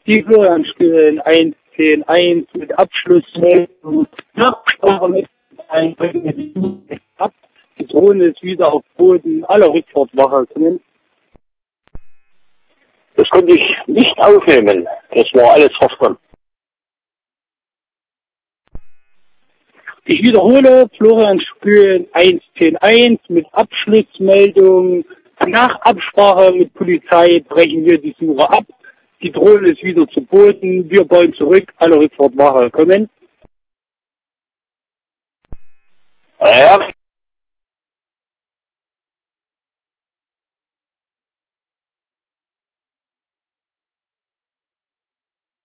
Die Florian Stühlen 110.1 mit Abschlussmeldung. Nachsprache mit ab. Die Drohne ist wieder auf Boden. Alle Rückfahrtwache können. Das konnte ich nicht aufnehmen. Das war alles verstanden. Ich wiederhole, Florian Stühlen 110.1 mit Abschlussmeldung. Nach Absprache mit Polizei brechen wir die Suche ab. Die Drohne ist wieder zu Boden. Wir bauen zurück. Alle Rückfahrtwache kommen. Ja.